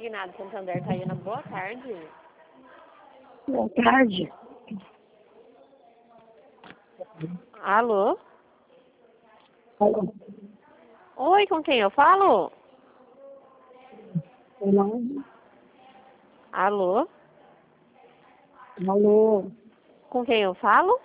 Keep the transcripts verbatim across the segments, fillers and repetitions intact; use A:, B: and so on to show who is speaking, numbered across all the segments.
A: Consignado Santander, Tayana, boa tarde.
B: Boa tarde.
A: Alô?
B: Alô?
A: Oi, com quem eu falo?
B: Solange?
A: Alô?
B: Alô?
A: Com quem eu falo?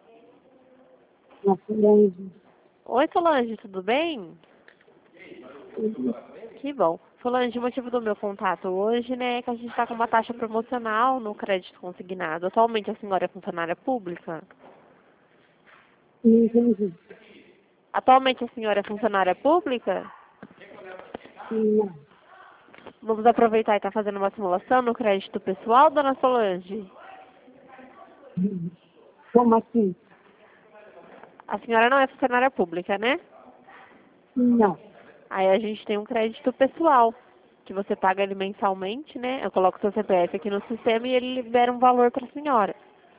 B: Na Solange?
A: Oi, Solange, tudo bem?
B: Tudo?
A: Que bom. Solange, o motivo do meu contato hoje, né, é que a gente está com uma taxa promocional no crédito consignado. Atualmente a senhora é funcionária pública?
B: Não entendi.
A: Atualmente a senhora é funcionária pública?
B: Não.
A: Vamos aproveitar e estar fazendo uma simulação no crédito pessoal, dona Solange?
B: Como assim?
A: A senhora não é funcionária pública, né?
B: Não.
A: Aí a gente tem um crédito pessoal, que você paga ele mensalmente, né? Eu coloco seu C P F aqui no sistema e ele libera um valor para a senhora.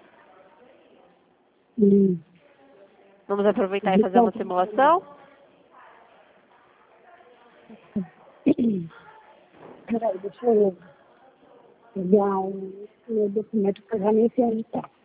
B: Hum.
A: Vamos aproveitar e fazer
B: Então,
A: uma simulação?
B: peraí, deixa eu pegar o meu documento que eu já nem sei onde tá.